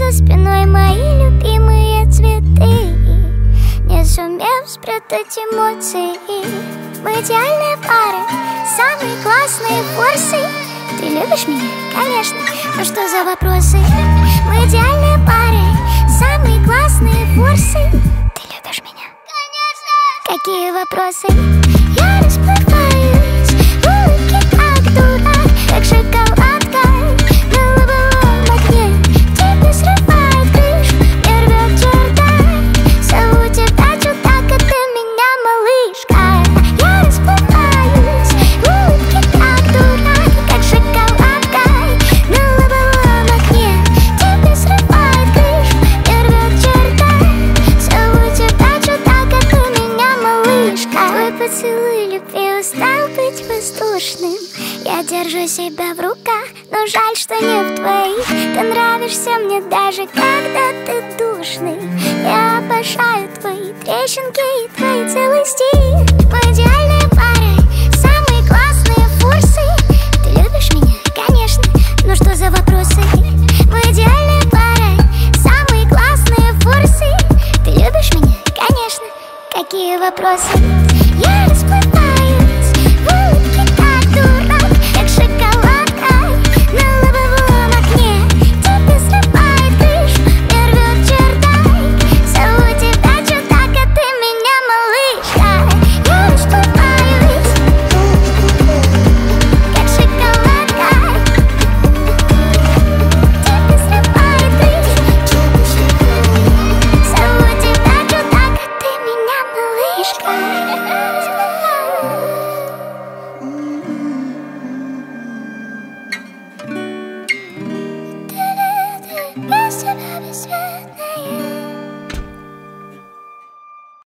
за спиной мои любимые цветы, не сумев спрятать эмоции. Мы идеальные пары, самые классные форсы. Ты любишь меня? Конечно. Ну что за вопросы? Мы идеальные пары, самые классные форсы. Ты любишь меня? Конечно. Какие вопросы? Я расплываюсь в улыбке, как дурак, как шоколадка на лобовом окне. Тебе срывает крышу, не рвет чердак. Зову тебя чудак, а ты меня малышка. Я расплываюсь в улыбке, как дурак, как шоколадка на лобовом окне. Тебе срывает крышу, не рвет чердак. Зову тебя чудак, а ты меня малышка. Твой поцелуй любви устал быть воздушным. Я держу себя в руках, но жаль, что не в твоих. Ты нравишься мне даже когда ты душный. Я обожаю твои трещинки и твои целый стих. Мы идеальные пары, самые классные форсы. Ты любишь меня? Конечно. Ну что за вопросы? Мы идеальные пары, самые классные форсы. Ты любишь меня? Конечно. Какие вопросы? Я расплываюсь в улыбке, как дурак, как шоколадка на лобовом окне. Тебе срывает крышу, не рвет чердак. Зову тебя чудак, а ты меня малышка. Я расплываюсь, как шоколадка. Тебе срывает крышу. Зову тебя чудак, а ты меня малышка. Без тебя бесцветное.